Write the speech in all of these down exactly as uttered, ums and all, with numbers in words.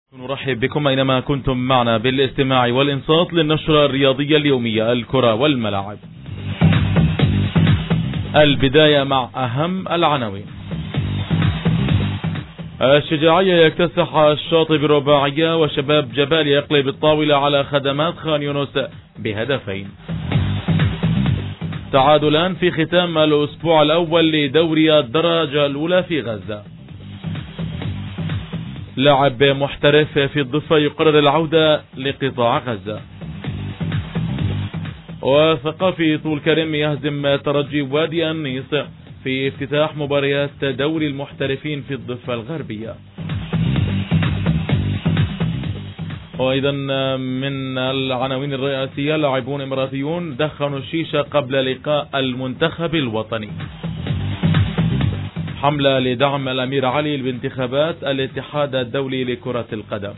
نرحب بكم أينما كنتم معنا بالاستماع والإنصات للنشرة الرياضية اليومية الكرة والملاعب. البداية مع أهم العناوين. الشجاعية يكتسح الشاطئ برباعية، وشباب جبال يقلب الطاولة على خدمات خان يونس بهدفين. تعادلان في ختام الأسبوع الأول لدوري الدرجة الأولى في غزة. لاعب محترف في الضفة يقرر العودة لقطاع غزة. وثقافي طول كرم يهزم ترجي وادي النيس في افتتاح مباريات دوري المحترفين في الضفة الغربية. وأيضا من العناوين الرئيسية، لاعبون إماراتيون دخنوا الشيشة قبل لقاء المنتخب الوطني. حملة لدعم الأمير علي بانتخابات الاتحاد الدولي لكرة القدم.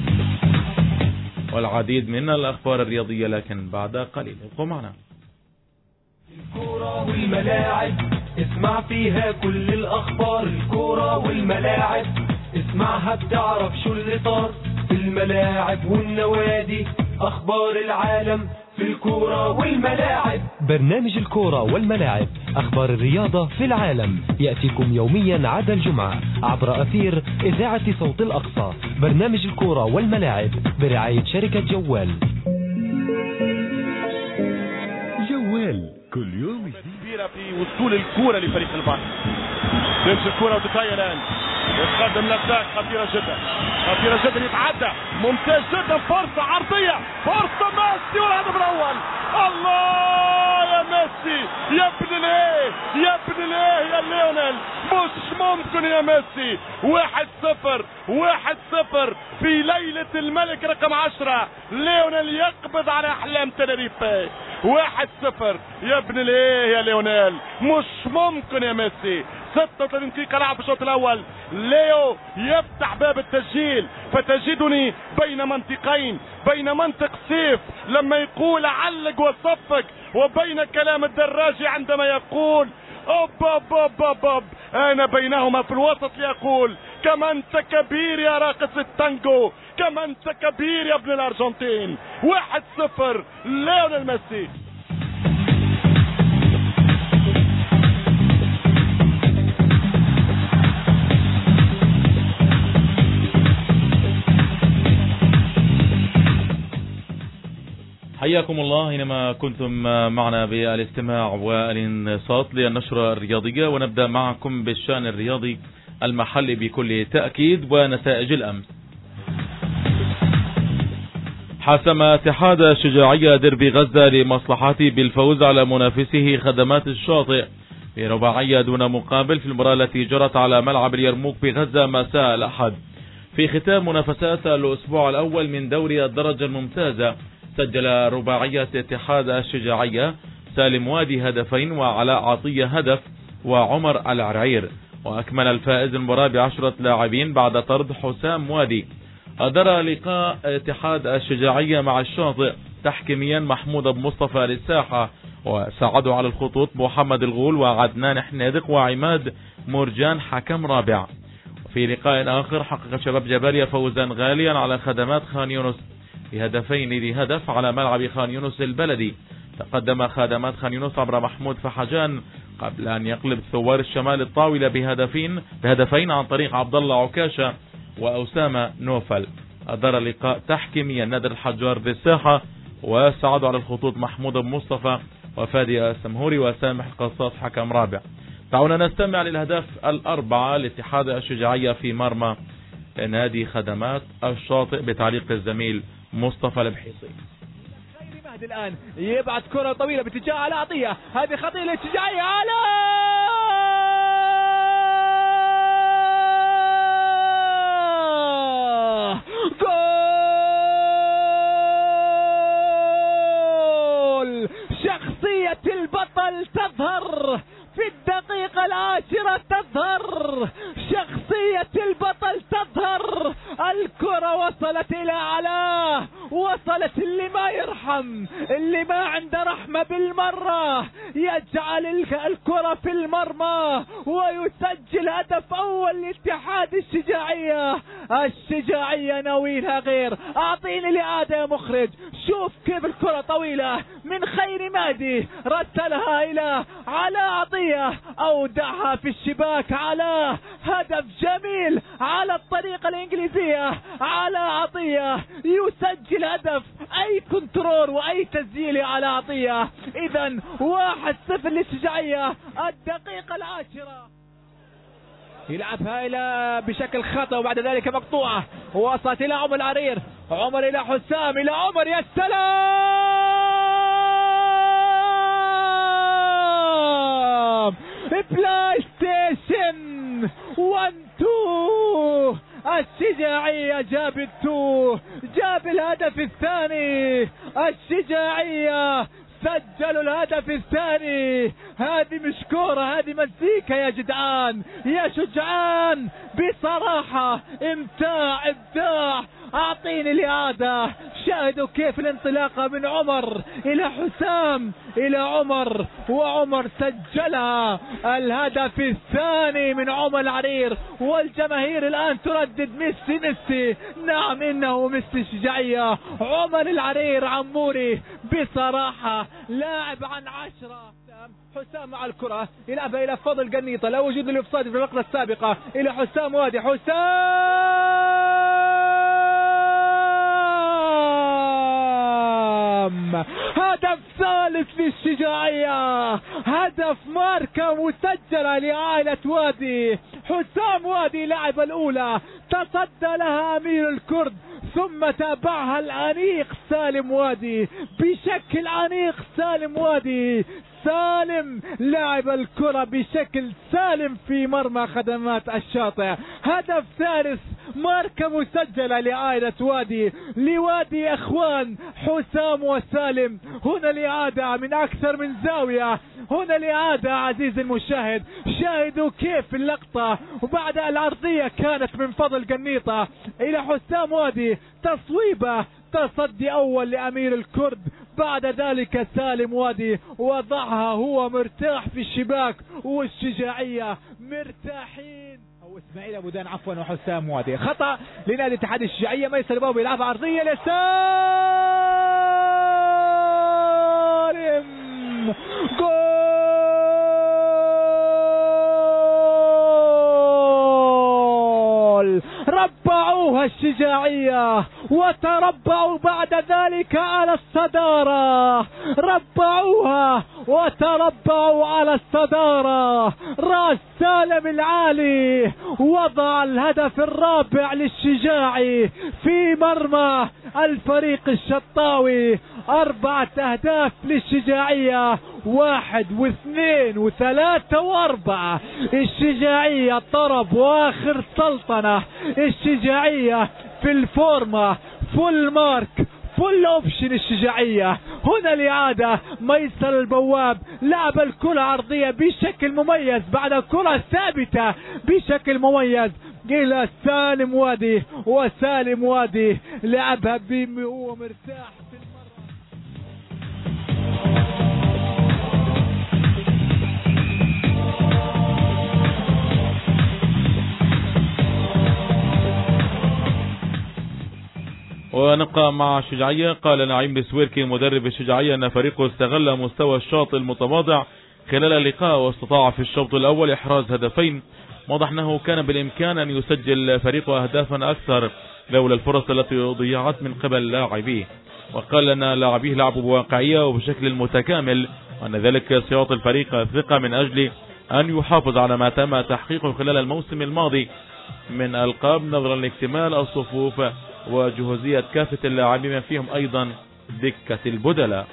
والعديد من الأخبار الرياضية، لكن بعد قليل ابقوا معنا. الكرة والملاعب اسمع فيها كل الأخبار. الكرة والملاعب اسمعها بتعرف شو اللي صار في الملاعب والنوادي. أخبار العالم في الكرة والملاعب. برنامج الكرة والملاعب، أخبار الرياضة في العالم، يأتيكم يوميا عدا الجمعة عبر أثير إذاعة صوت الأقصى. برنامج الكرة والملاعب برعاية شركة جوال. جوال كل يوم كبيرة في وصول الكرة لفريق البحر. تمشي الكرة وتتغير الآن، يتقدم للساق. خطيرة جدا، خطيرة جدا، يتعدى، ممتاز جدا، فرصة عرضية، فرصة ميسي والهدف الأول. الله يا ميسي، يا ابن الايه، يا ابن الايه يا ليونيل، مش ممكن يا ميسي. واحد صفر واحد صفر في ليلة الملك رقم عشرة. ليونيل يقبض على أحلام تنريفيه. واحد صفر يا ابن الايه يا ليونيل، مش ممكن يا ميسي. ستة وثلاثين دقيقة لعب في الشوط الأول. ليو يفتح باب التسجيل، فتجدني بين منطقين، بين منطق سيف لما يقول علق وصفق، وبين كلام الدراجي عندما يقول أوب أوب أوب أوب أوب. أنا بينهما في الوسط ليقول كما أنت كبير يا راقص التانجو، كما أنت كبير يا ابن الأرجنتين. واحد صفر ليونيل ميسي. حياكم الله حينما كنتم معنا بالاستماع والانصات للنشرة الرياضية. ونبدأ معكم بالشأن الرياضي المحلي بكل تأكيد ونتائج الأمس. حسم اتحاد الشجاعية دربي غزة لمصلحته بالفوز على منافسه خدمات الشاطئ برباعية دون مقابل في المباراة التي جرت على ملعب اليرموك بغزة مساء الأحد. في ختام منافسات الأسبوع الأول من دوري الدرجة الممتازة، سجل رباعية اتحاد الشجاعية سالم وادي هدفين، وعلاء عطية هدف، وعمر العرعير. وأكمل الفائز المباراة بعشرة لاعبين بعد طرد حسام وادي. أدار لقاء اتحاد الشجاعية مع الشاطئ تحكيميا محمود أبو مصطفى للساحة، وساعدوا على الخطوط محمد الغول وعدنان حنادق وعماد مرجان حكم رابع. وفي لقاء آخر حقق شباب جباليا فوزا غاليا على خدمات خان يونس بهدفين لهدف على ملعب خان يونس البلدي. تقدم خدمات خان يونس عبر محمود فحجان قبل أن يقلب ثوار الشمال الطاولة بهدفين بهدفين عن طريق عبد الله عكاشة وأسامة نوفل. أدار اللقاء تحكيميا نادر الحجار بالساحة، وساعدوا على الخطوط محمود أبو مصطفى وفادي السمهوري وسامح القصاص حكم رابع. دعونا نستمع للأهداف الأربعة لاتحاد الشجاعية في مرمى نادي خدمات الشاطئ بتعليق الزميل مصطفى البحيصي. مهدي الآن يبعث كرة طويلة باتجاه على عطية، هذه خطيرة للشجاعية. على جول! شخصية البطل تظهر في الدقيقة العاشرة، تظهر شخصية البطل تظهر. الكرة وصلت إلى علاه وصلت اللي ما يرحم، اللي ما عنده رحمة بالمرة، يجعل الكرة في المرمى ويسجل هدف أول لاتحاد الشجاعية. الشجاعية ناويلها غير. أعطيني الإعادة يا مخرج. شوف كيف الكرة طويلة من خير مادي، رسلها إلى على عطية، أودعها في الشباك. على هدف جميل على الطريقة الإنجليزية. على عطية يسجل هدف. أي كنترول وأي تسجيل على عطية. إذن واحد صفر للشجاعية الدقيقة العاشرة. يلعبها إلى بشكل خطأ وبعد ذلك مقطوعة، وصلت إلى عمر العرير. عمر إلى حسام، إلى عمر، يا سلام. بلاي ستيشن واحد اثنين. الشجاعية جاب التو، جاب الهدف الثاني. الشجاعية سجلوا الهدف الثاني. هذه مش كورة، هذه مزيكا يا جدعان، يا شجعان. بصراحة امتاع، ابداع. اعطيني الإعادة. شاهدوا كيف الانطلاقة من عمر الى حسام الى عمر، وعمر سجلها. الهدف الثاني من عمر العرير، والجماهير الان تردد ميسي ميسي. نعم انه ميسي الشجاعية. عمر العرير عموري بصراحة لاعب عن عشرة. حسام مع الكرة يلعبها الى فضل قنيطة، لا وجود للاوفسايد في اللقطة السابقة. الى حسام وادي، حسام هدف ثالث للشجاعية. هدف ماركة مسجلة لعائلة وادي. حسام وادي لعب الأولى، تصدى لها أمير الكرد، ثم تابعها الأنيق سالم وادي بشكل أنيق. سالم وادي، سالم لعب الكرة بشكل سالم في مرمى خدمات الشاطئ. هدف ثالث، ماركة مسجلة لعائلة وادي، لوادي اخوان حسام وسالم. هنا الإعادة من اكثر من زاوية. هنا الإعادة عزيزي المشاهد. شاهدوا كيف اللقطة، وبعد العرضية كانت من فضل قنيطة الى حسام وادي. تصويبة، تصدي اول لامير الكرد، بعد ذلك سالم وادي وضعها هو مرتاح في الشباك، والشجاعية مرتاحين. او اسماعيل ابو دان عفوا، وحسام وادي. خطأ لنادي اتحاد الشجاعية. ميسر بابو يلعبها عرضية لسالم. جول. ربعوها الشجاعية وتربعوا بعد ذلك على الصدارة. ربعوها وتربعوا على الصدارة. راس سالم العالي وضع الهدف الرابع للشجاعي في مرمى الفريق الشطاوي. أربعة أهداف للشجاعية، واحد واثنين وثلاثة وأربعة. الشجاعية طرب واخر سلطنة. الشجاعية في الفورمة، فول مارك، فول اوبشن. الشجاعية هنا الإعادة. ميسر البواب لعب الكرة عرضية بشكل مميز بعد كرة ثابتة بشكل مميز إلى سالم وادي، وسالم وادي لعبها وهو مرتاح في المرة. ونبقى مع الشجاعية. قال نعيم السويركي مدرب الشجاعية أن فريقه استغل مستوى الشاطئ المتواضع خلال اللقاء، واستطاع في الشوط الأول إحراز هدفين. واضح أنه كان بالإمكان أن يسجل فريقه أهدافا أكثر لولا الفرص التي ضيعت من قبل لاعبيه. وقال أن لاعبيه لعبوا بواقعية وبشكل متكامل، وأن ذلك سيعطي الفريق ثقة من أجل أن يحافظ على ما تم تحقيقه خلال الموسم الماضي من ألقاب، نظرا لاكتمال الصفوف وجهوزية كافة اللاعبين فيهم أيضا دكة البدلاء.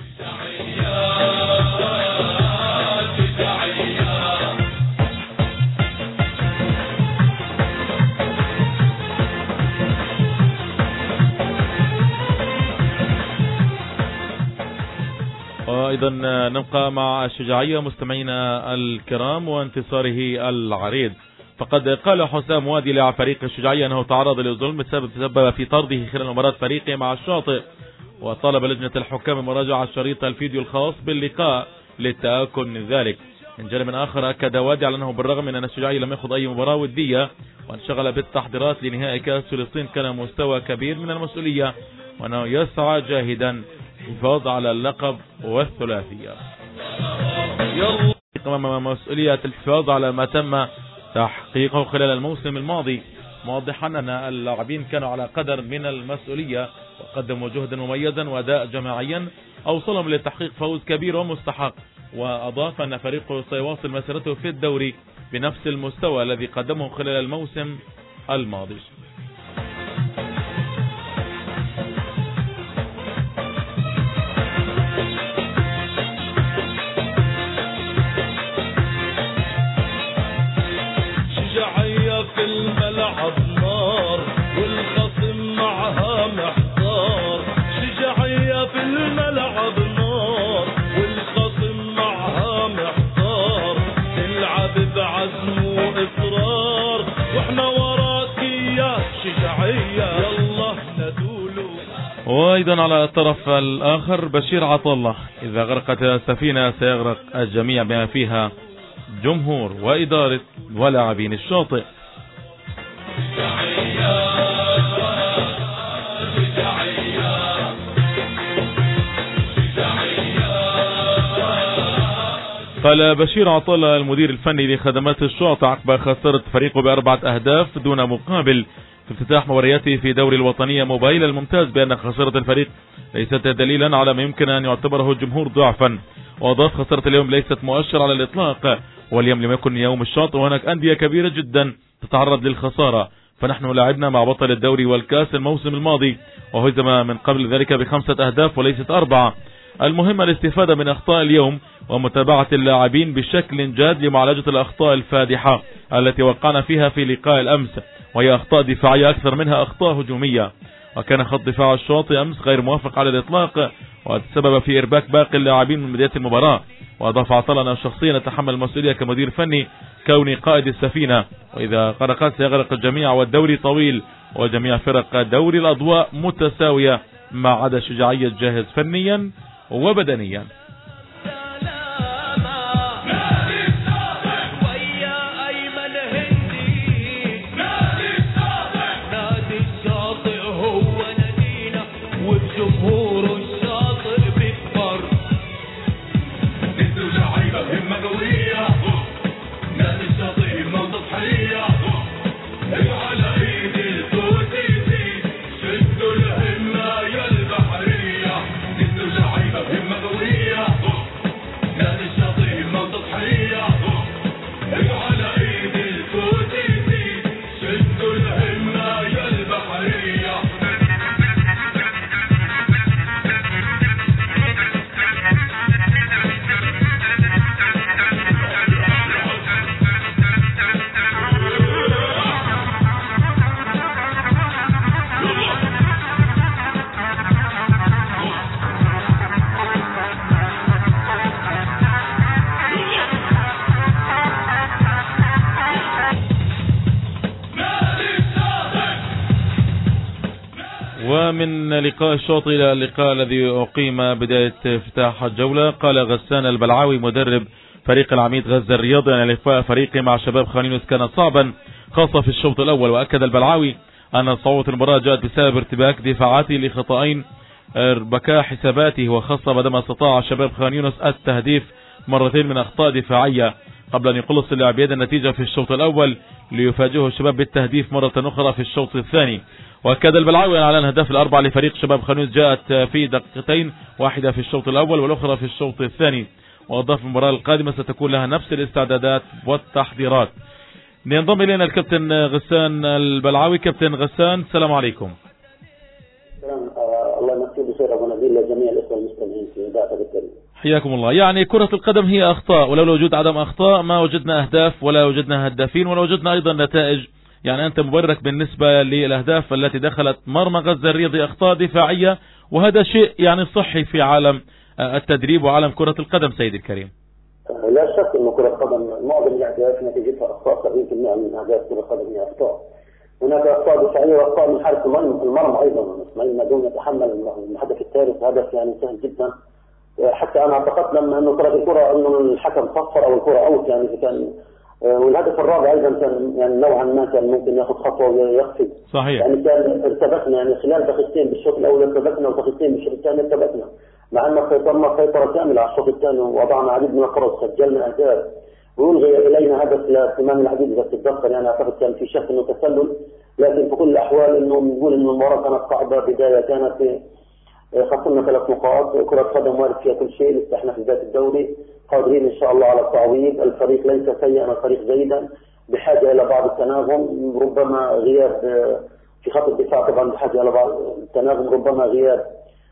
وأيضا نبقى مع الشجاعية مستمعينا الكرام وانتصاره العريض. فقد قال حسام وادي لاعب فريق الشجاعية أنه تعرض للظلم بسبب تسبب في طرده خلال مباراة فريقه مع الشاطئ، وطلب لجنة الحكام مراجعة شريط الفيديو الخاص باللقاء للتأكد من ذلك. من جانب آخر أكد وادي على أنه بالرغم من أن الشجاعية لم يخض أي مباراة ودية وانشغل بالتحضيرات لنهائي كأس فلسطين، كان مستوى كبير من المسؤولية وأنه يسعى جاهدا للحفاظ على اللقب والثلاثية. أمام مسؤولية الحفاظ على ما تم تحقيقه خلال الموسم الماضي، موضحا أن اللاعبين كانوا على قدر من المسؤولية وقدموا جهدا مميزا وأداء جماعيا أوصلهم لتحقيق فوز كبير ومستحق. وأضاف أن فريقه سيواصل مسيرته في الدوري بنفس المستوى الذي قدمه خلال الموسم الماضي. شجاعية في الملعب نار والخصم معها محتار، شجاعية في الملعب نار والخصم معها محتار، تلعب بعزم وإصرار واحنا وراك يا شجاعية يلا ندولو. وأيضا على الطرف الآخر بشير عطلة، إذا غرقت السفينة سيغرق الجميع بما فيها جمهور وإدارة ولاعبين الشاطئ. قال بشير عطلة المدير الفني لخدمات الشاطئ عقب خسارة فريقه بأربعة أهداف دون مقابل في افتتاح مبارياته في دوري الوطنية موبايل الممتاز بأن خسارة الفريق ليست دليلا على ما يمكن أن يعتبره الجمهور ضعفا، وأضاف خسارة اليوم ليست مؤشر على الإطلاق، واليوم لم يكن يوم الشاطئ وهناك أندية كبيرة جدا تتعرض للخسارة، فنحن لعبنا مع بطل الدوري والكاس الموسم الماضي وهزم من قبل ذلك بخمسة أهداف وليست أربعة. المهم الاستفادة من أخطاء اليوم ومتابعة اللاعبين بشكل جاد لمعالجة الأخطاء الفادحة التي وقعنا فيها في لقاء الأمس، وهي أخطاء دفاعية أكثر منها أخطاء هجومية، وكان خط دفاع الشاطئ أمس غير موافق على الإطلاق وتسبب في إرباك باقي اللاعبين من بداية المباراة. وأضاف عطلة أن شخصيا نتحمل المسؤولية كمدير فني كوني قائد السفينة، وإذا غرقت سيغرق الجميع والدوري طويل وجميع فرق دوري الأضواء متساوية ما عدا الشجاعية الجاهز فنيا وبدنيا. ومن لقاء الشاطئ إلى اللقاء الذي أقيم بداية افتتاح الجولة، قال غسان البلعاوي مدرب فريق العميد غزة الرياضي أن لقاء فريقه مع شباب خان يونس كان صعبا خاصة في الشوط الأول. وأكد البلعاوي أن صعوبة المباراة جاءت بسبب ارتباك دفاعاته لخطأين اربكا حساباته، وخاصة بعدما استطاع شباب خان يونس التهديف مرتين من أخطاء دفاعية قبل أن يقلص اللاعب يد النتيجة في الشوط الأول ليفاجئه الشباب بالتهديف مرة أخرى في الشوط الثاني. وأكد البلعاوي على أن الأهداف الأربعة لفريق شباب خان يونس جاءت في دقيقتين، واحدة في الشوط الأول والأخرى في الشوط الثاني. وأضاف المباراة القادمة ستكون لها نفس الاستعدادات والتحضيرات. ينضم إلينا الكابتن غسان البلعاوي. كابتن غسان السلام عليكم. السلام الله يمسيه بخير ابو نبيل لجميع الاخوه المستمعين في اذاعه الكريم. حياكم الله. يعني كرة القدم هي أخطاء، ولولا وجود عدم أخطاء ما وجدنا أهداف ولا وجدنا هدافين ولا وجدنا أيضا نتائج. يعني أنت مبررك بالنسبة للأهداف التي دخلت مرمى غزة الرياضي أخطاء دفاعية، وهذا شيء يعني صحي في عالم التدريب وعالم كرة القدم سيدي الكريم. لا لا شك انه كرة القدم معظم الاهداف نتيجتها اخطاء، سبعين بالمئة من اهداف كرة القدم هي اخطاء. هناك اخطاء دفاعيه واخطاء من حارس المرمى ايضا. اسماعيل مدون يتحمل الهدف الثالث، هدف يعني سهل جدا. حتى انا اعتقدت لما انه كرة الكرة انه الحكم صفر او الكرة اوت يعني كان. والهدف الرابع ايضا كان يعني نوعا ما كان ممكن ياخذ خطوه ويخفي. صحيح. يعني كان ارتبكنا يعني خلال دقيقتين بالشوط الاول ارتبكنا ودقيقتين بالشوط الثاني ارتبكنا. مع ان سيطرنا سيطره كامله على الشوط الثاني ووضعنا عديد من الفرص، سجلنا اهداف ويلغي الينا هدف لسمان العديد اذا تتذكر يعني اعتقد كان في شك انه تسلل، لكن في كل الاحوال انه بنقول انه المباراه كانت صعبه. بدايه كانت خسرنا ثلاث نقاط، كرة قدم وارد فيها كل شيء، لسه احنا في بداية الدوري قادرين ان شاء الله على التعويض. الفريق ليس سيئا، الفريق جيدا بحاجة الى بعض التناغم، ربما غياب في خط الدفاع طبعا بحاجة الى بعض التناغم، ربما غياب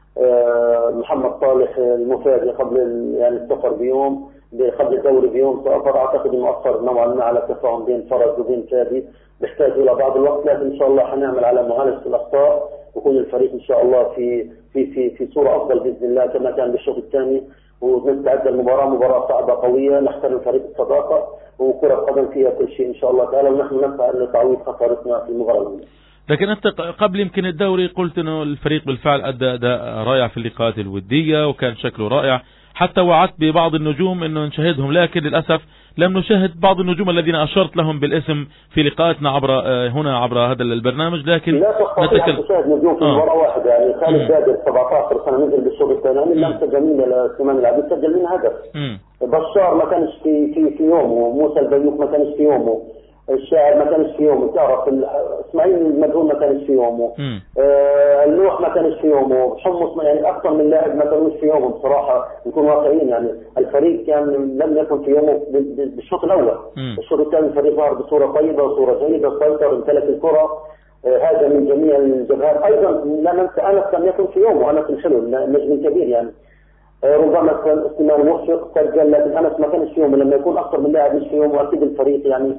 محمد صالح المفاجئ قبل يعني السفر بيوم قبل الدوري بيوم سافر، اعتقد انه اثر نوعا ما على التفاهم بين فرج وبين فادي، بيحتاج الى بعض الوقت، لكن ان شاء الله حنعمل على معالجة الاخطاء ويكون الفريق ان شاء الله في في في في صورة افضل باذن الله كما كان بالشوط الثاني. ونستعد المباراة مباراة صعبة قوية، نحترم فريق الصداقة وكرة قدم فيها كل شيء ان شاء الله تعالى، ونحن نسعى لتعويض خسارتنا في المباراة الأولى. لكن انت قبل يمكن الدوري قلت انه الفريق بالفعل ادى اداء رائع في اللقاءات الودية وكان شكله رائع، حتى وعدت ببعض النجوم انه نشاهدهم، لكن للاسف لم نشاهد بعض النجوم الذين اشرت لهم بالاسم في لقاءاتنا عبر هنا عبر هذا البرنامج. لكن لا تستطيع ان تشاهد نجوم في مباراة واحدة يعني. خالد بادر سبعة عشر سنة نزل بالشوط الثاني لم سجل لسمان العبيد، سجل من هدف. بشار ما كانش في في في يومه، موسى البيوك ما كانش في يومه، الشاعر ما كانش في يومه، تعرف اسماعيل المدعون ما كانش في يومه، آه اللوح ما كانش في يومه، حمص يعني اكثر من لاعب ما كانوش في يومه بصراحه نكون واقعيين يعني. الفريق كان لم يكن في يومه بالشوط الاول. الشوط الثاني الفريق ظهر بصوره طيبه وصوره جيده، سيطر امتلك الكره، آه هذا من جميع الجبهات. ايضا لا ننسى انس لم يكن في يومه، انس الحلو النجم الكبير يعني. آه ربما كان استلام موفق سجل، لكن انس ما كانش في يومه. لما يكون اكثر من لاعب مش في يومه اكيد الفريق يعني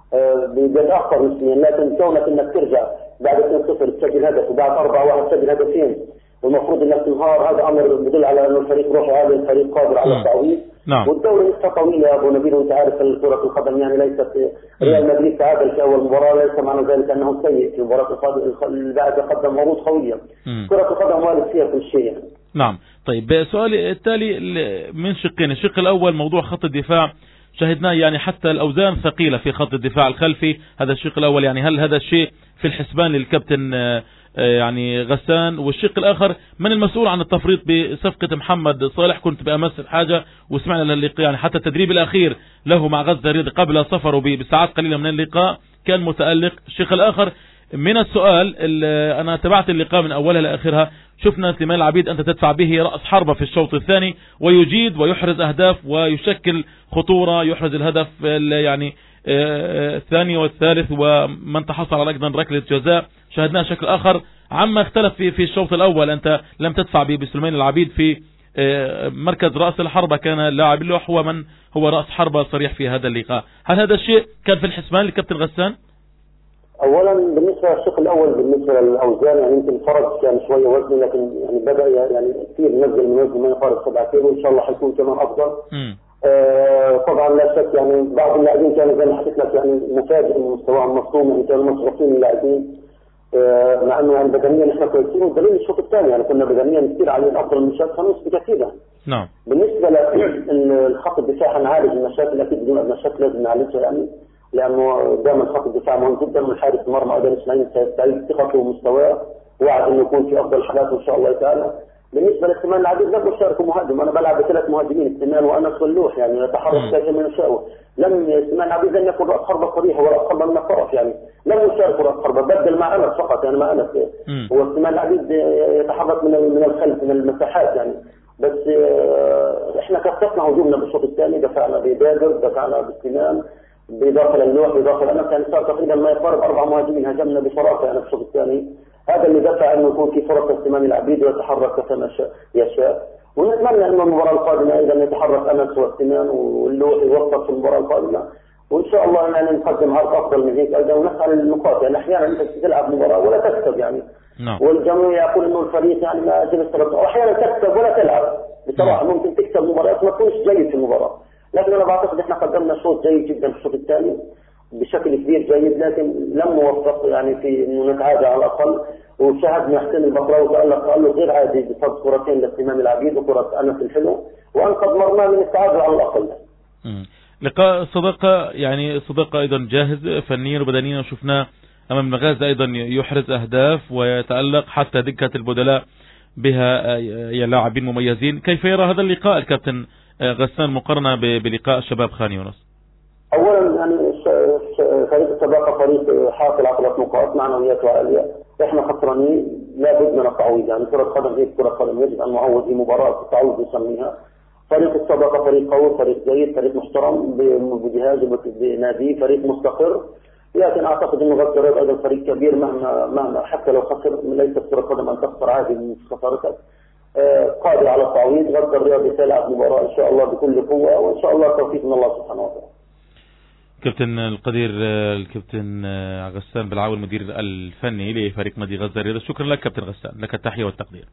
بيتأخر نسبيا، لكن كونك انك ترجع بعد اثنين صفر تسجل هدف وبعد أربعة واحد تسجل هدفين والمفروض انك تنهار، هذا امر بدل على انه الفريق روحي عالي، الفريق قادر على التعويض. نعم. والدوري لسه طويل يا ابو نبيل، وانت عارف كرة القدم يعني ليست ريال مدريد تعادل في اول مباراة ليس معنى ذلك انه سيء في مباراة اللي بعد قدم عروض قوية. كرة القدم وارد فيها كل شيء يعني. نعم. طيب سؤالي التالي من شقين، الشق الاول موضوع خط الدفاع، شاهدناه يعني حتى الأوزان ثقيلة في خط الدفاع الخلفي، هذا الشق الأول يعني هل هذا الشيء في الحسبان للكابتن يعني غسان؟ والشق الآخر من المسؤول عن التفريط بصفقة محمد صالح؟ كنت بأمس الحاجة وسمعنا للقاء يعني حتى التدريب الأخير له مع غزة رياض قبل سفره بساعات قليلة من اللقاء كان متألق. الشق الآخر من السؤال، أنا تابعت اللقاء من أولها لآخرها، شفنا سليمان العبيد أنت تدفع به رأس حربة في الشوط الثاني ويجيد ويحرز أهداف ويشكل خطورة، يحرز الهدف يعني الثاني والثالث ومن تحصل على أيضا ركلة جزاء. شاهدناه شكل آخر عما اختلف في في الشوط الأول، أنت لم تدفع به بسليمان العبيد في مركز رأس الحربة، كان اللاعب اللوح هو من هو رأس حربة صريح في هذا اللقاء. هل هذا الشيء كان في الحسبان لكابتن غسان؟ اولا بالنسبه للشق الاول بالنسبه للاوزان يعني يمكن فرق كان شويه وزن، لكن يعني بدا يعني كثير نزل من وزن ما يقارب سبعة كيلو، وان شاء الله حيكون كمان افضل. آه طبعا لا شك يعني بعض اللاعبين كانوا زي ما حكيت لك يعني مفاجئ من مستواهم مصدوم، يعني كانوا مصروفين اللاعبين آه مع انه يعني بدنيا احنا كويسين، والدليل الشوط الثاني يعني كنا بدنيا كثير علينا افضل من الشوط خمس بكثير. نعم. بالنسبه للخط الدفاع هنعالج المشاكل، اكيد بدون مشاكل لازم نعالجها يعني، لانه دائما خط الدفاع مهم جدا، من حارس المرمى ايضا اسماعيل سيستعيد ثقته ومستواه، وعد انه يكون في افضل حالاته ان شاء الله تعالى. بالنسبه لسليمان العبيد لم يشارك مهاجم، انا بلعب بثلاث مهاجمين سليمان وانس واللوح يعني يتحرك كيف ما يشاء. لم سليمان العبيد لم يكن راس حربه صريح ولا حربه من الطرف يعني، لم يشارك راس حربه، بدل مع انس فقط يعني مع انس. هو سليمان العبيد يتحرك من من الخلف من المساحات يعني، بس احنا كثفنا هجومنا بالشوط الثاني، دفعنا ببادر، دفعنا بسليمان، بإضافة للوح، بإضافة لأنه كان صار تقريبا ما يقارب أربع مهاجمين هجمنا بصراحة يعني في الشوط الثاني. هذا اللي دفع إنه يكون في فرص لسليمان العبيد ويتحرك كما يشاء، ونتمنى إنه المباراة القادمة أيضا يتحرك أنس وسليمان واللوح يوفق في المباراة القادمة، وإن شاء الله يعني نقدم عرض أفضل من هيك أيضا ونسعى للنقاط يعني. أحيانا أنت تلعب مباراة ولا تكسب يعني، نعم. والجميع يقول إنه الفريق يعني ما جلس ثلاثة، وأحيانا تكسب ولا تلعب بصراحة. ممكن تكسب مباراة ما تكونش جيد في المباراة، لكن أنا بعتقد إحنا قدمنا شوط جيد جدا في الشوط الثاني بشكل كبير جيد، لكن لم نوفق يعني في إنه نتعادل على الأقل. وشاهدنا حسين البطراوي تألق تألق غير عادي بفضل كرتين لإمام العبيد وكرة أنس الحلو، وأنقذ مرمى من التعادل على الأقل. لقاء صداقة يعني صداقة أيضا جاهز فنيا وبدنيا، شفناه أمام مغازة أيضا يحرز أهداف ويتألق، حتى دكة البدلاء بها لاعبين مميزين. كيف يرى هذا اللقاء الكابتن غسان مقارنة بلقاء شباب خان يونس؟ أولا يعني فريق السباقة فريق حاصل على ثلاث نقاط معنويات عالية، احنا خسرانين لابد من التعويض. يعني كرة قدم هي كرة قدم، يجب أن نعوض في مباراة التعويض نسميها. فريق السباقة فريق قوي، فريق جيد، فريق محترم بجهازه بناديه، فريق مستقر. لكن أعتقد أنه غزة الرياض أيضا فريق كبير، مهما مهما حتى لو خسر ليس كرة قدم أن تخسر عادي من خسارتك. قادر على التعويض. غزة الرياض سيلعب مباراة إن شاء الله بكل قوة، وإن شاء الله توفيق من الله سبحانه وتعالى. كابتن القدير الكابتن غسان بالعاوي المدير الفني لفريق نادي غزة الرياض، شكرا لك كابتن غسان، لك التحية والتقدير.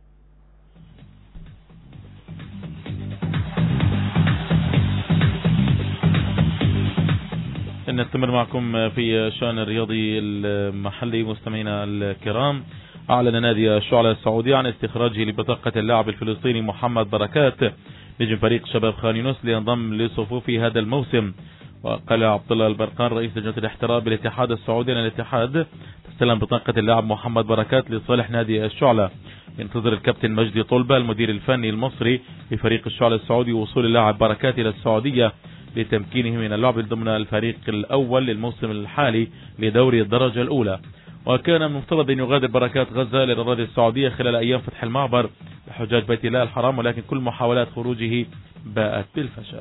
نستمر معكم في الشأن الرياضي المحلي مستمعينا الكرام. أعلن نادي الشعلة السعودي عن استخراجه لبطاقة اللاعب الفلسطيني محمد بركات نجم فريق شباب خان يونس لينضم لصفوف هذا الموسم. وقال عبد الله البرقان رئيس لجنة الاحتراف بالاتحاد السعودي أن الاتحاد تستلم بطاقة اللاعب محمد بركات لصالح نادي الشعلة. ينتظر الكابتن مجدي طلبة المدير الفني المصري لفريق الشعلة السعودي وصول اللاعب بركات إلى السعودية لتمكينه من اللعب ضمن الفريق الأول للموسم الحالي لدوري الدرجة الأولى. وكان من المفترض أن يغادر بركات غزة للأراضي السعودية خلال أيام فتح المعبر لحجاج بيت الله الحرام، ولكن كل محاولات خروجه باءت بالفشل.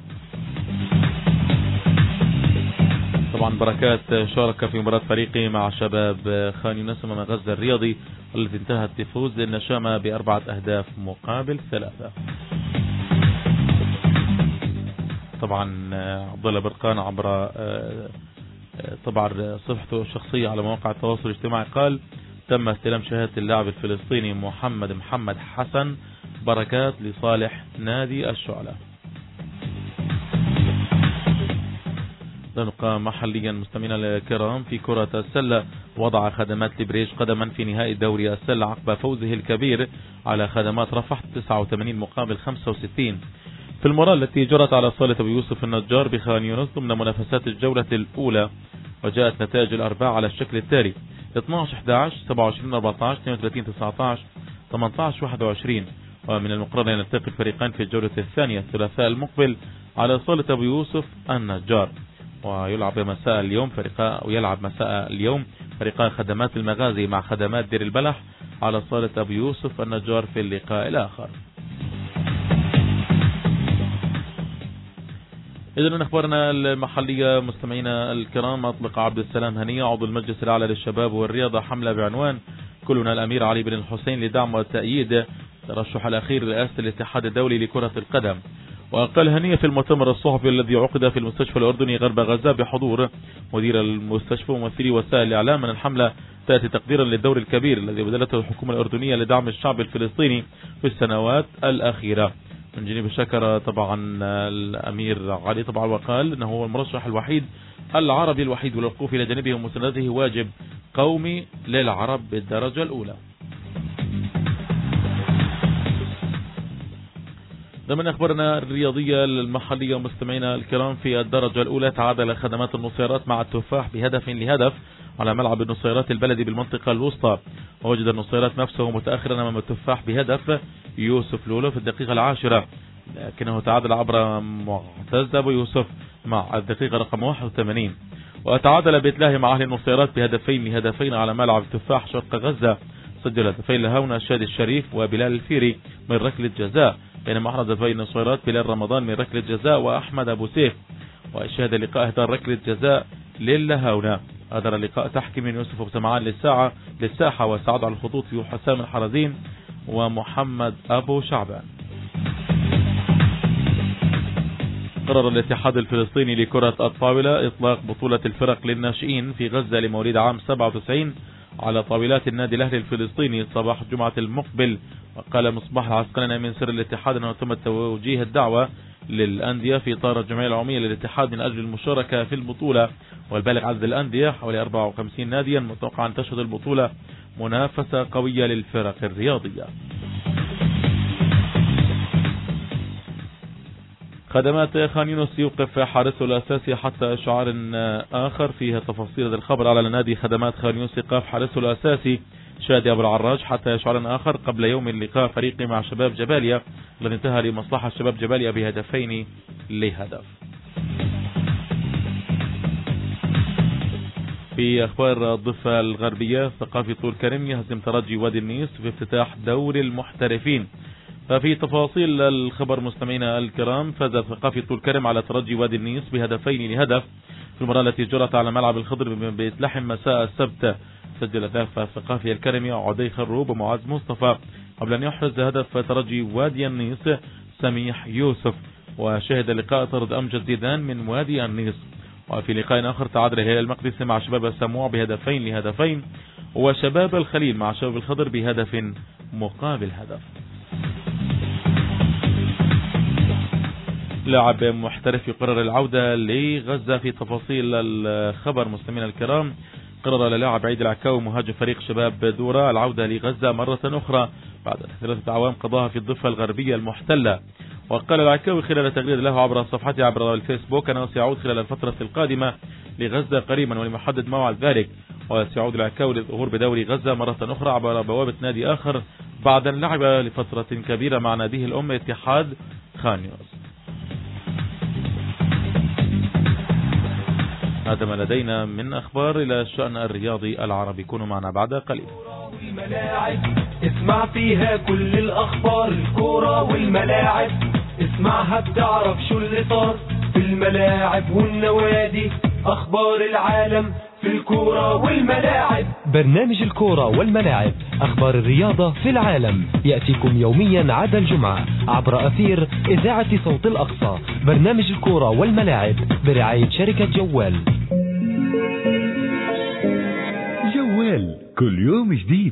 طبعا بركات شارك في مباراة فريقه مع شباب خان يونس أمام غزة الرياضي التي انتهت بفوز للنشامة بأربعة أهداف مقابل ثلاثة. طبعا عبد الله برقان عبر طبعا صفحته الشخصية على مواقع التواصل الاجتماعي قال: تم استلام شهادة اللاعب الفلسطيني محمد محمد حسن بركات لصالح نادي الشعلة. نبقى محليا مستمعينا الكرام في كرة السلة. وضع خدمات لبريج قدما في نهائي دوري السلة عقب فوزه الكبير على خدمات رفح تسعة وثمانين مقابل خمسة وستين في المباراة التي جرت على صالة أبو يوسف النجار بخان يونس ضمن منافسات الجولة الأولى. وجاءت نتائج الأرباع على الشكل التالي: اثني عشر أحد عشر سبعة وعشرين أربعة عشر اثنين وثلاثين تسعة عشر ثمانية عشر واحد وعشرين. ومن المقرر أن يلتقي الفريقان في الجولة الثانية الثلاثاء المقبل على صالة أبو يوسف النجار. ويلعب مساء اليوم فريقان أو يلعب مساء اليوم فريقان خدمات المغازي مع خدمات دير البلح على صالة أبو يوسف النجار في اللقاء الآخر. إذن من أخبارنا المحلية مستمعينا الكرام، أطلق عبد السلام هنية عضو المجلس الأعلى للشباب والرياضة حملة بعنوان كلنا الأمير علي بن الحسين لدعم وتأييد ترشح الأخير لرئاسة الاتحاد الدولي لكرة القدم. وقال هنية في المؤتمر الصحفي الذي عقد في المستشفى الأردني غرب غزة بحضور مدير المستشفى وممثلي وسائل الإعلام أن الحملة تأتي تقديرا للدور الكبير الذي بذلته الحكومة الأردنية لدعم الشعب الفلسطيني في السنوات الأخيرة. من جانب شكر طبعا الأمير علي طبعا وقال أنه هو المرشح الوحيد العربي الوحيد والوقوف إلى جانبه ومساندته واجب قومي للعرب بالدرجة الأولى. ضمن أخبارنا الرياضية المحلية مستمعينا الكرام، في الدرجة الأولى تعادل خدمات النصيرات مع التفاح بهدف لهدف على ملعب النصيرات البلدي بالمنطقة الوسطى. ووجد النصيرات نفسه متأخرا أمام التفاح بهدف يوسف لولو في الدقيقة العاشرة، لكنه تعادل عبر معتز أبو يوسف مع الدقيقة رقم واحد وثمانين. وتعادل بيتلاهي مع أهل النصيرات بهدفين لهدفين على ملعب التفاح شرق غزة. سجل هدفين لهونا شادي الشريف وبلال الفيري من ركلة جزاء، بينما أحرز هدفين النصيرات بلال رمضان من ركلة جزاء وأحمد أبو سيف. وشهد اللقاء إهدار ركلة جزاء للهونا. أدار اللقاء تحكيم من يوسف أبو سمعان للساعة للساحة وسعد على الخطوط في حسام الحرزين ومحمد أبو شعبان. قرر الاتحاد الفلسطيني لكرة الطاولة إطلاق بطولة الفرق للناشئين في غزة لمواليد عام سبعة وتسعين على طاولات النادي الأهلي الفلسطيني صباح الجمعة المقبل. وقال مصباح العسقلاني من سر الاتحاد أنه تم توجيه الدعوة للأندية في إطار الجمعية العمومية للاتحاد من أجل المشاركة في البطولة، والبالغ عدد الأندية حوالي أربعة وخمسين ناديا. متوقع أن تشهد البطولة منافسة قوية للفرق الرياضية. خدمات خان يونس يوقف حارسه الأساسي حتى إشعار آخر. فيها تفاصيل هذا الخبر. على نادي خدمات خان يونس إيقاف حارسه الأساسي شادي أبو العراج حتى إشعار آخر قبل يوم اللقاء فريقه مع شباب جباليا، الذي انتهى لمصلحة شباب جباليا بهدفين لهدف. في أخبار الضفة الغربية، ثقافي طول كرم يهزم ترجي وادي النيس في افتتاح دوري المحترفين. ففي تفاصيل الخبر مستمعينا الكرام، فاز ثقافي طول كرم على ترجي وادي النيس بهدفين لهدف في المباراة التي جرت على ملعب الخضر ببيت لحم مساء السبت. سجل أهداف ثقافي الكرمي عدي خروب ومعاذ مصطفى قبل أن يحرز هدف ترجي وادي النيس سميح يوسف. وشهد اللقاء طرد أمجد زيدان من وادي النيس. وفي لقاء آخر تعادل الهلال المقدسي مع شباب السموع بهدفين لهدفين، وشباب الخليل مع شباب الخضر بهدف مقابل هدف. لاعب محترف يقرر العودة لغزة. في تفاصيل الخبر مستمعينا الكرام، قرر اللاعب عيد العكاوي مهاجم فريق شباب دورة العودة لغزة مرة أخرى بعد ثلاثة أعوام قضاها في الضفة الغربية المحتلة. وقال العكاوي خلال تغريد له عبر صفحته عبر الفيسبوك أنه سيعود خلال الفترة القادمة لغزة قريبا ولم يحدد موعد ذلك. وسيعود العكاوي للظهور بدوري غزة مرة أخرى عبر بوابة نادي آخر بعد أن لعب لفترة كبيرة مع ناديه الأم اتحاد خان يونس. هذا ما لدينا من أخبار إلى الشأن الرياضي العربي. كونوا معنا بعد قليل. والملاعب اسمع فيها كل الأخبار، الكورة والملاعب اسمعها بتعرف شو اللي صار في الملاعب والنوادي، أخبار العالم في الكورة والملاعب. برنامج الكورة والملاعب، أخبار الرياضة في العالم، يأتيكم يوميا عدا الجمعة عبر أثير إذاعة صوت الأقصى. برنامج الكورة والملاعب برعاية شركة جوال. جوال كل يوم جديد.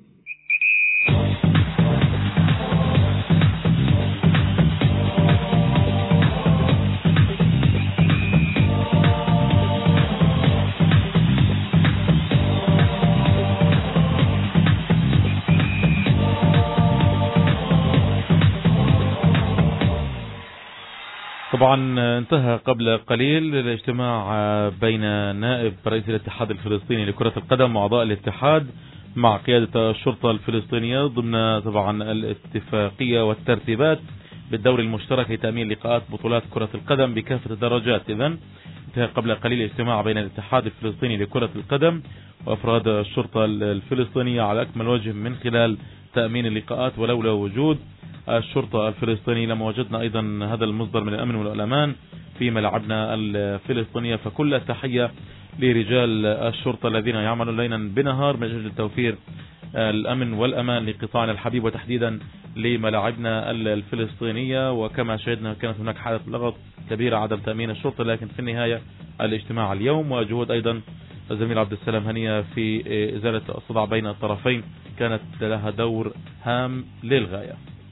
طبعا انتهى قبل قليل الاجتماع بين نائب رئيس الاتحاد الفلسطيني لكرة القدم وأعضاء الاتحاد مع قيادة الشرطة الفلسطينية ضمن طبعا الاتفاقية والترتيبات بالدور المشترك لتأمين لقاءات بطولات كرة القدم بكافة الدرجات. إذن انتهى قبل قليل اجتماع بين الاتحاد الفلسطيني لكرة القدم وأفراد الشرطة الفلسطينية على أكمل وجه من خلال تأمين اللقاءات، ولولا وجود الشرطة الفلسطينية لما وجدنا أيضا هذا المصدر من الأمن والأمان في ملعبنا الفلسطينية. فكل التحية لرجال الشرطة الذين يعملون ليلا بنهار من أجل توفير الأمن والأمان لقطاعنا الحبيب وتحديدا لملاعبنا الفلسطينية. وكما شاهدنا كانت هناك حالة لغط كبيرة عدم تأمين الشرطة، لكن في النهاية الاجتماع اليوم وجهود أيضا الزميل عبد السلام هنية في إزالة الصدع بين الطرفين كانت لها دور هام للغاية.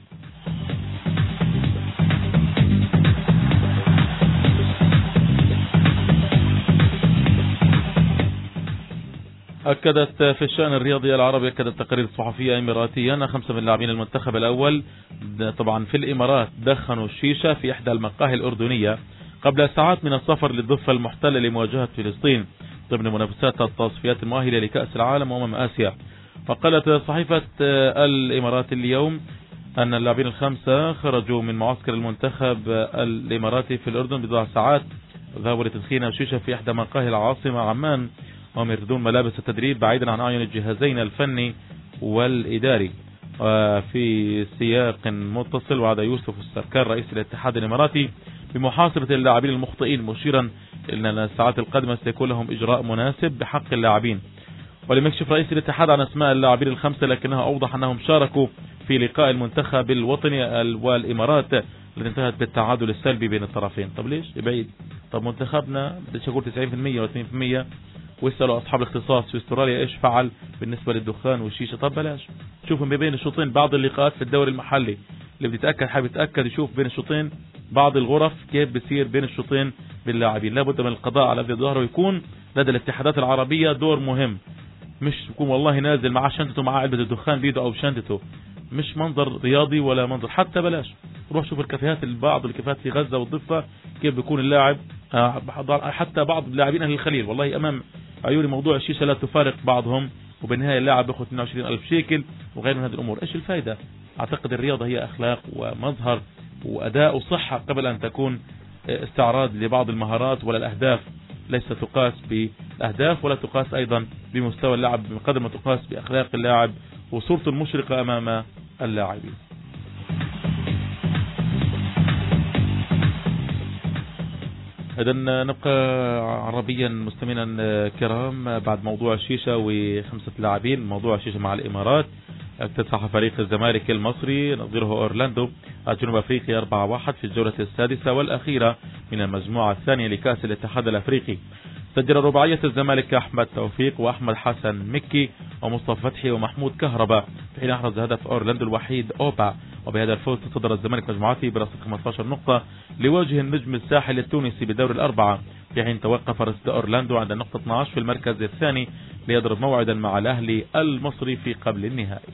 أكدت في الشأن الرياضي العربي أكدت تقارير صحفية إماراتية أن خمسة من لاعبين المنتخب الأول طبعا في الإمارات دخنوا الشيشة في إحدى المقاهي الأردنية قبل ساعات من السفر للضفة المحتلة لمواجهة فلسطين ضمن منافسات التصفيات المؤهلة لكأس العالم وأمم آسيا. وقالت صحيفة الإمارات اليوم أن اللاعبين الخمسة خرجوا من معسكر المنتخب الإماراتي في الأردن بضع ساعات ذهبوا لتدخين الشيشة في إحدى مقاهي العاصمة عمان وهم يرتدون ملابس التدريب بعيدا عن أعين الجهازين الفني والإداري. وفي سياق متصل وعد يوسف السركار رئيس الاتحاد الإماراتي بمحاسبة اللاعبين المخطئين مشيرا إن الساعات القادمة سيكون لهم إجراء مناسب بحق اللاعبين. ولم يكشف رئيس الاتحاد عن أسماء اللاعبين الخمسة، لكنها أوضح أنهم شاركوا في لقاء المنتخب الوطني والإمارات التي انتهت بالتعادل السلبي بين الطرفين. طب ليش بعيد؟ طب منتخبنا بديش أقول تسعين بالمئة و اثنين بالمئة ويسألوا أصحاب الاختصاص في استراليا إيش فعل بالنسبة للدخان والشيشة. طب بلاش شوفوا ما بين الشوطين بعض اللقاءات في الدوري المحلي اللي بيتأكد حابب يتأكد يشوف بين الشوطين بعض الغرف كيف بيصير بين الشوطين باللاعبين. لابد من القضاء على الذي ظهره. يكون لدى الاتحادات العربية دور مهم، مش يكون والله نازل مع شنطته مع علبة الدخان بيده أو شنطته، مش منظر رياضي ولا منظر. حتى بلاش روح شوف الكافيهات البعض الكافيهات في غزة والضفة كيف بيكون اللاعب. حتى بعض اللاعبين أهل الخليل والله أمام عيوني موضوع الشيشة لا تفارق بعضهم، وبالنهاية اللاعب بياخذ اثنين وعشرين ألف شيكل وغير من هذه الأمور. إيش الفائدة؟ أعتقد الرياضة هي أخلاق ومظهر وأداء وصحة قبل أن تكون استعراض لبعض المهارات ولا الأهداف. ليس تقاس بالأهداف ولا تقاس أيضا بمستوى اللاعب بقدر ما تقاس بأخلاق اللاعب وصورته المشرقة أمام اللاعبين. إذا نبقى عربيا مستمعينا الكرام بعد موضوع الشيشة وخمسة لاعبين. موضوع الشيشة مع الإمارات اكتسح فريق الزمالك المصري نظيره أورلاندو جنوب أفريقيا أربعة واحد في الجولة السادسة والأخيرة من المجموعة الثانية لكأس الاتحاد الأفريقي. سجل رباعية الزمالك أحمد توفيق وأحمد حسن مكي ومصطفى فتحي ومحمود كهرباء، في حين أحرز هدف أورلاندو الوحيد أوبا. وبهذا الفوز تصدر الزمالك مجموعته برصيد خمسة عشر نقطة لوجه النجم الساحل التونسي بدور الأربعة، في حين توقف رصيد أورلاندو عند النقطة اثني عشر في المركز الثاني ليضرب موعدا مع الأهلي المصري في قبل النهائي.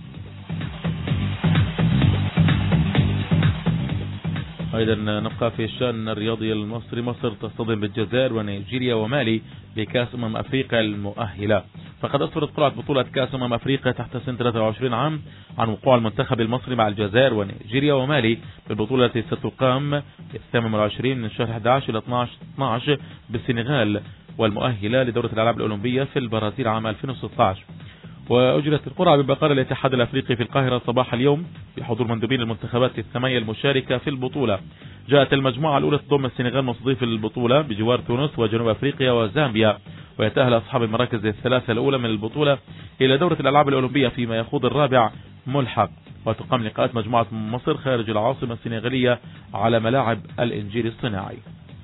أيضا نبقى في الشأن الرياضي المصري. مصر تصطدم بالجزائر ونيجيريا ومالي بكأس أمم أفريقيا المؤهلة. فقد أسفرت قرعة بطولة كأس أمم أفريقيا تحت سن ثلاثة وعشرين عام عن وقوع المنتخب المصري مع الجزائر ونيجيريا ومالي بالبطولة التي ستقام الثامن والعشرين من شهر أحد عشر إلى اثني عشر بالسنغال، والمؤهلة لدورة الألعاب الأولمبية في البرازيل عام ألفين وستة عشر. وأجرت القرعة بمقر الاتحاد الأفريقي في القاهرة صباح اليوم بحضور مندوبين المنتخبات الثمانية المشاركة في البطولة. جاءت المجموعة الأولى تضم السنغال مستضيف البطولة بجوار تونس وجنوب أفريقيا وزامبيا، ويتأهل أصحاب المراكز الثلاثة الأولى من البطولة إلى دورة الألعاب الأولمبية فيما يخوض الرابع ملحق. وتقام لقاءات مجموعة مصر خارج العاصمة السنغالية على ملاعب الإنجيل الصناعي.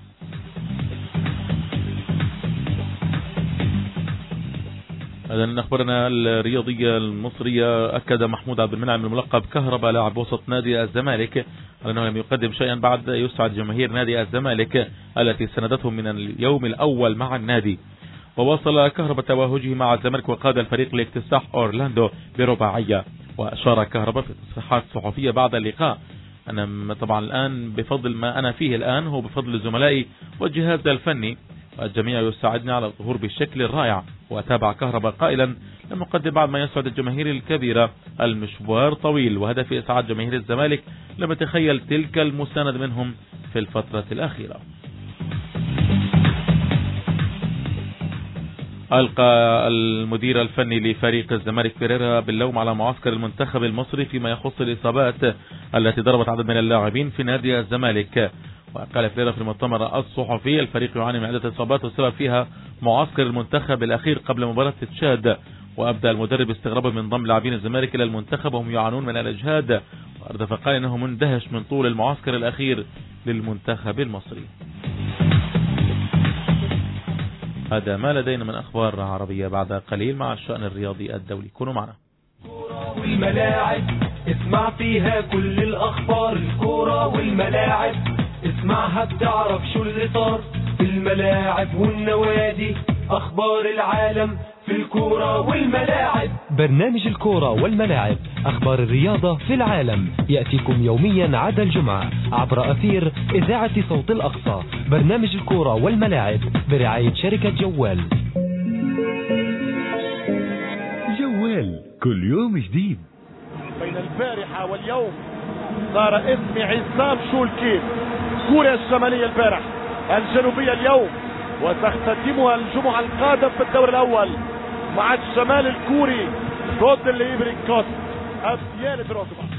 إذن أخبرنا الرياضية المصرية. أكد محمود عبد المنعم الملقب كهرباء لاعب وسط نادي الزمالك على أنه لم يقدم شيئا بعد يسعد جماهير نادي الزمالك التي سندته من اليوم الأول مع النادي. وواصل كهرباء توهجه مع الزمالك وقاد الفريق لاكتساح أورلاندو برباعية. وأشار كهرباء في تصريحات صحفية بعد اللقاء أنا طبعا الآن بفضل ما أنا فيه الآن هو بفضل زملائي والجهاز الفني، والجميع يساعدني على الظهور بالشكل الرائع. وتابع كهرباء قائلا لم نقدم بعد ما يسعد الجماهير الكبيرة، المشوار طويل وهدفي إسعاد جماهير الزمالك، لم أتخيل تلك المساند منهم في الفترة الأخيرة. ألقى المدير الفني لفريق الزمالك بيريرا باللوم على معسكر المنتخب المصري فيما يخص الإصابات التي ضربت عدد من اللاعبين في نادي الزمالك. وقال بيريرا في المؤتمر الصحفي الفريق يعاني من عدة إصابات والسبب فيها معسكر المنتخب الأخير قبل مباراة تشاد. وأبدأ المدرب استغرابا من ضم لاعبين الزمالك إلى المنتخب وهم يعانون من الإجهاد، وأردف قال إنه مندهش من طول المعسكر الأخير للمنتخب المصري. هذا ما لدينا من أخبار عربية. بعد قليل مع الشأن الرياضي الدولي، كونوا معنا. الكورة والملاعب اسمع فيها كل الأخبار. الكورة والملاعب اسمعها بتعرف شو اللي صار في الملاعب والنوادي. أخبار العالم في الكورة والملاعب. برنامج الكورة والملاعب، أخبار الرياضة في العالم، يأتيكم يوميا عدا الجمعة عبر أثير إذاعة صوت الأقصى. برنامج الكورة والملاعب برعاية شركة جوال. جوال كل يوم جديد. بين البارحة واليوم صار اسم عصام شولكيف. كوريا الشمالية البارح، الجنوبية اليوم، وتختتمها الجمعة القادم في الدور الأول مع الشمال الكوري ضد الإيفري كوست أبيان دروغبا.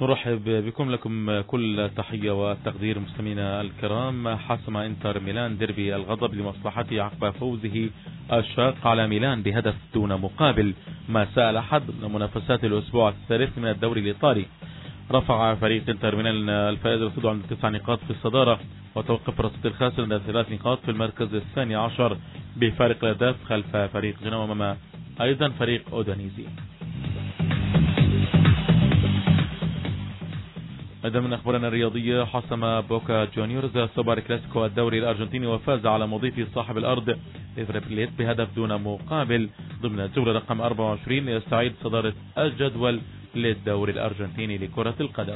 نرحب بكم لكم كل تحية والتقدير مستمعينا الكرام. حسم انتر ميلان ديربي الغضب لمصلحته عقب فوزه الشاق على ميلان بهدف دون مقابل مساء الأحد من منافسات الأسبوع الثالث من الدوري الإيطالي. رفع فريق انتر ميلان الفائز رصيده عند تسع نقاط في الصدارة، وتوقف الرصيد الخاسر عند ثلاث نقاط في المركز الثاني عشر بفارق الأهداف خلف فريق جنوا ومما أيضا فريق أودانيزي. أيضا من أخبارنا الرياضية، حسم بوكا جونيورز سوبر كلاسيكو الدوري الأرجنتيني وفاز على مضيف صاحب الأرض ريفر بليت بهدف دون مقابل ضمن الجولة رقم أربعة وعشرين ليستعيد صدارة الجدول للدوري الأرجنتيني لكرة القدم.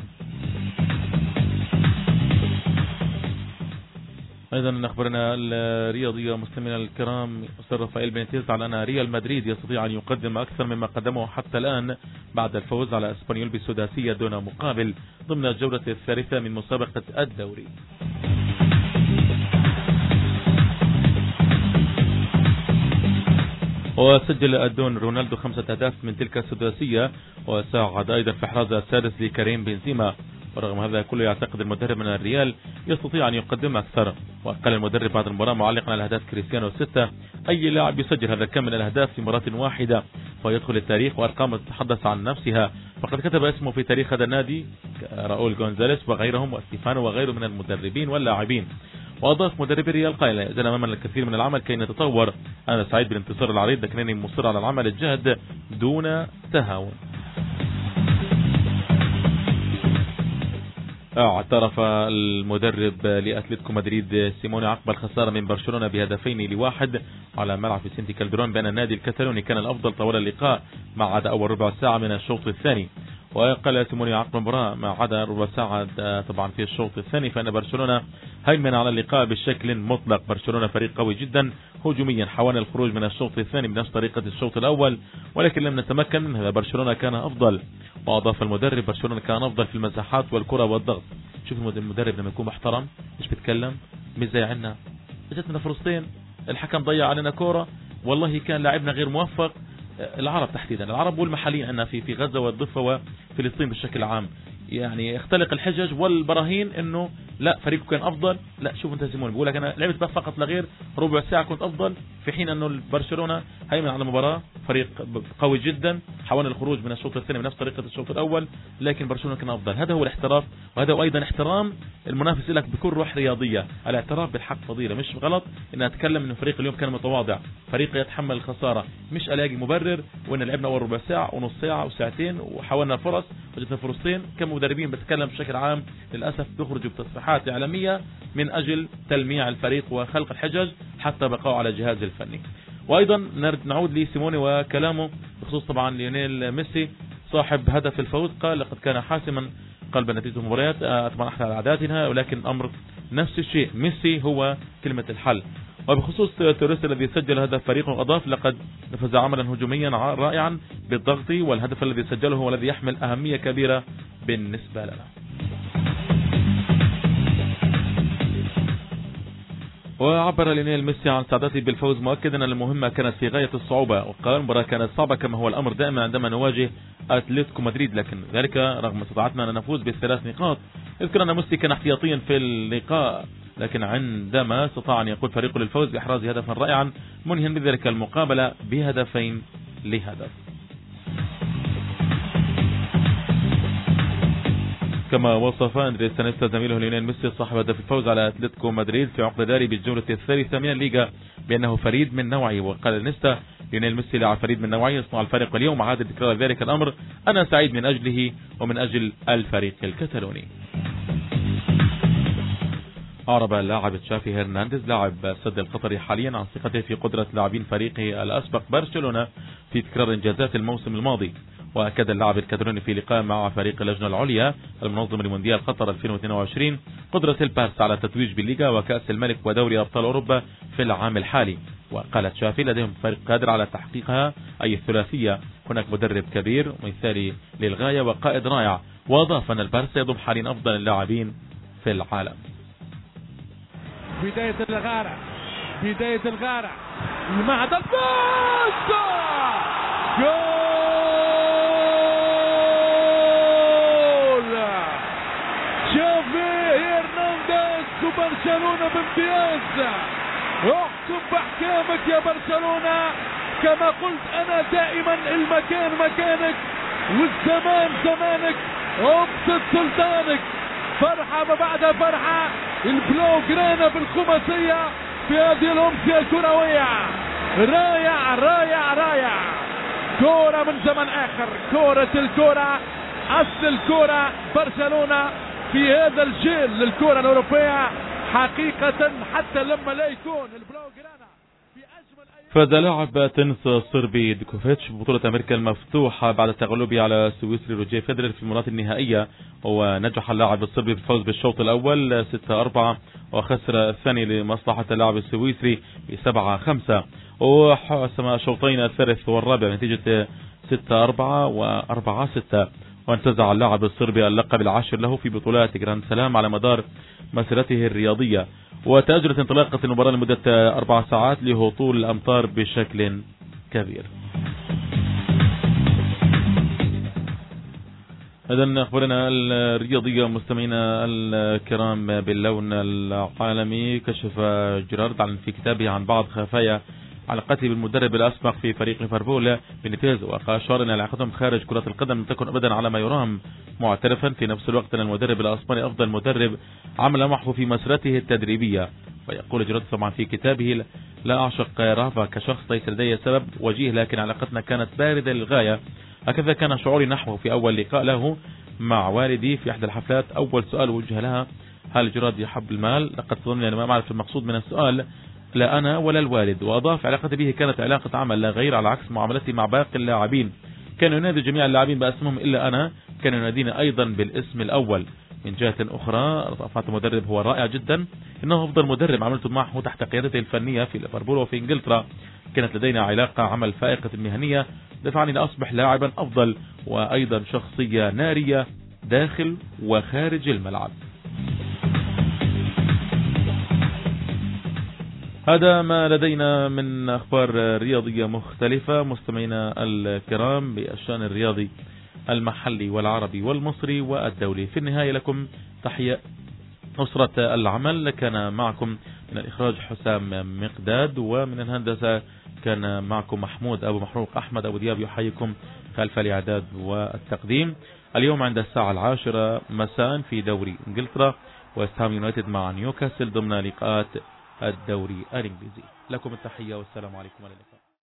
أيضا من أخبارنا الرياضية مستمعينا الكرام، أستاذ رافائيل بينيتيز على أن ريال مدريد يستطيع أن يقدم أكثر مما قدمه حتى الآن بعد الفوز على اسبانيول بسداسية دون مقابل ضمن الجولة الثالثة من مسابقة الدوري. وسجل الدون رونالدو خمسة أهداف من تلك السداسية، وساعد أيضا في إحراز السادس لكريم بنزيما. ورغم هذا كله يعتقد المدرب من الريال يستطيع أن يقدم أكثر. وقال المدرب بعد المباراة معلقا على أهداف كريستيانو ستة: أي لاعب يسجل هذا الكم من الأهداف في مباراة واحدة فيدخل التاريخ وأرقام تتحدث عن نفسها. فقد كتب اسمه في تاريخ هذا النادي راؤول غونزاليس وغيرهم واستيفانو وغيره من المدربين واللاعبين. وأضاف مدرب الريال قائلا: يزال أمامنا الكثير من العمل كي نتطور، أنا سعيد بالانتصار العريض لكنني مصر على العمل الجاد دون تهاون. اعترف المدرب لأتلتيكو مدريد سيموني عقب الخسارة من برشلونة بهدفين لواحد على ملعب سينتي كالدرون بأن النادي الكتالوني كان الأفضل طوال اللقاء ما عدا أول ربع ساعة من الشوط الثاني. وقال سيموني عقب المباراة ما عدا ربع ساعة طبعا في الشوط الثاني فإن برشلونة هيمن على اللقاء بشكل مطلق. برشلونة فريق قوي جدا هجوميا، حاولنا الخروج من الشوط الثاني بنفس طريقة الشوط الأول ولكن لم نتمكن من هذا. برشلونة كان أفضل. وأضاف المدرب: برشلونة كان أفضل في المساحات والكرة والضغط. شوف المدرب لما يكون محترم مش بيتكلم مش زي عنا اجتنا فلسطين الحكم ضيع علينا كرة والله كان لاعبنا غير موفق. العرب تحديدا، العرب والمحليين عندنا في في غزة والضفة وفلسطين بشكل عام، يعني اختلق الحجج والبراهين انه لا فريقه كان افضل. لا شوف انت سيمون بيقول لك انا لعبت بس فقط لغير ربع ساعه كنت افضل، في حين انه برشلونه هيمن على المباراه، فريق قوي جدا، حاولنا الخروج من الشوط الثاني بنفس طريقه الشوط الاول لكن برشلونه كان افضل. هذا هو الاحتراف، وهذا هو ايضا احترام المنافس لك بكل روح رياضيه. الاعتراف بالحق فضيله، مش غلط ان اتكلم انه فريق اليوم كان متواضع، فريق يتحمل الخساره، مش الاقي مبرر وان لعبنا اول ربع ساعه ونص ساعه وساعتين وحاولنا فرص وجدنا فلسطين. كمدربين بتكلم بشكل عام للاسف بيخرجوا بتصريحات اعلاميه من اجل تلميع الفريق وخلق الحجج حتى بقوا على الجهاز الفني. وايضا نعود لسيموني وكلامه بخصوص طبعا ليونيل ميسي صاحب هدف الفوز. قال: لقد كان حاسما قلب نتيجة المباريات، طبعا احنا على عاداتنا ولكن الامر نفس الشيء، ميسي هو كلمة الحل. وبخصوص توريس الذي سجل هدف فريقه اضاف: لقد نفذ عملا هجوميا رائعا بالضغط، والهدف الذي سجله هو الذي يحمل اهمية كبيرة بالنسبة لنا. وعبر ليونيل ميسي عن سعادته بالفوز مؤكدا ان المهمة كانت في غاية الصعوبة، وقال: المباراة كانت صعبة كما هو الامر دائما عندما نواجه اتلتيكو مدريد، لكن ذلك رغم استطاعتنا ان نفوز بالثلاث نقاط. اذكر ان ميسي كان احتياطيا في اللقاء لكن عندما استطاع ان يقود فريقه للفوز باحراز هدفا رائعا منهيا بذلك المقابلة بهدفين لهدف. كما وصف أندريس سانيستا زميله ليونيل ميسي صاحب هدف الفوز على اتلتيكو مدريد في عقد داري بالجولة الثالثة من الليغا بأنه فريد من نوعه. وقال نيستا: ليونيل ميسي لاعب فريد من نوعه يصنع الفريق اليوم، عاد تكرار ذلك الأمر، أنا سعيد من أجله ومن أجل الفريق الكتالوني. أعرب اللاعب تشافي هرنانديز لاعب السد القطري حاليا عن ثقته في قدرة لاعبين فريقه الأسبق برشلونة في تكرار إنجازات الموسم الماضي. وأكد اللاعب الكتالوني في لقاء مع فريق اللجنة العليا المنظم لمونديال قطر ألفين واثنين وعشرين قدرة البارس على التتويج بالليغا وكأس الملك ودوري أبطال أوروبا في العام الحالي. وقال تشافي: لديهم فريق قادر على تحقيقها أي الثلاثية، هناك مدرب كبير مثالي للغاية وقائد رائع. وأضاف أن البارس يضم حاليا أفضل اللاعبين في العالم. بداية الغارة بداية الغارة المعهد الفوز جول الخمسة. احكم باحكامك يا برشلونة، كما قلت انا دائما المكان مكانك والزمان زمانك، ابسط سلطانك. فرحة ما بعدها فرحة، البلو جرانا بالخماسية في هذه الأمسية الكروية. رائع رائع رائع، كورة من زمن آخر، كورة الكورة، أصل الكورة برشلونة في هذا الجيل للكورة الأوروبية حقيقة، حتى لما لا يكون البلو جرانا في أجمل أيام. فاز لاعب تنس الصربي ديكوفيتش ببطولة أمريكا المفتوحة بعد تغلبه على السويسري روجيه فيدرر في المباراة النهائية، ونجح اللاعب الصربي بالفوز بالشوط الأول ستة أربعة، وخسر الثاني لمصلحة اللاعب السويسري بسبعة خمسة، وحسم الشوطين الثالث والرابع بنتيجة ستة أربعة وأربعة ستة، وانتزع اللاعب الصربي اللقب العاشر له في بطولات جراند سلام على مدار مسيرته الرياضية. وتأجلت انطلاقة المباراة لمدة أربع ساعات لهطول الأمطار بشكل كبير. إذن أخبارنا الرياضية مستمعينا الكرام باللون العالمي، كشف جيرارد عن في كتابه عن بعض خفايا علاقته بالمدرب الأسبق في فريق ليفربول بنيتيز، وأشار أن علاقتهم خارج كرة القدم لم تكن أبدا على ما يرام، معترفا في نفس الوقت أن المدرب الأسباني أفضل مدرب عمل معه في مسيرته التدريبية. ويقول جيرارد طبعا في كتابه: لا أعشق رافا كشخص، ليس لدي سبب وجيه، لكن علاقتنا كانت باردة للغاية. هكذا كان شعوري نحوه في أول لقاء له مع والدي في إحدى الحفلات. أول سؤال وجه لها: هل جيرارد يحب المال؟ لقد صدمني أنا ما أعرف المقصود من السؤال، لا أنا ولا الوالد. وأضاف: علاقتي به كانت علاقة عمل لا غير، على عكس معاملتي مع باقي اللاعبين. كان ينادي جميع اللاعبين باسمهم إلا أنا، كان يناديني أيضا بالاسم الأول. من جهة أخرى، رفعت المدرب هو رائع جدا، إنه أفضل مدرب عملت معه تحت قيادته الفنية في ليفربول وفي إنجلترا. كانت لدينا علاقة عمل فائقة المهنية، دفعني لأصبح لاعبا أفضل، وأيضا شخصية نارية داخل وخارج الملعب. هذا ما لدينا من أخبار رياضية مختلفة مستمعينا الكرام بالشأن الرياضي المحلي والعربي والمصري والدولي. في النهاية لكم تحية أسرة العمل، كان معكم من الإخراج حسام مقداد، ومن الهندسة كان معكم محمود أبو محروق. أحمد أبو دياب يحييكم خلف الإعداد والتقديم. اليوم عند الساعة العاشرة مساء في دوري إنجلترا، ويست هام يونايتد مع نيوكاسل ضمن لقاءات الدوري الإنجليزي. لكم التحية والسلام عليكم ورحمة الله.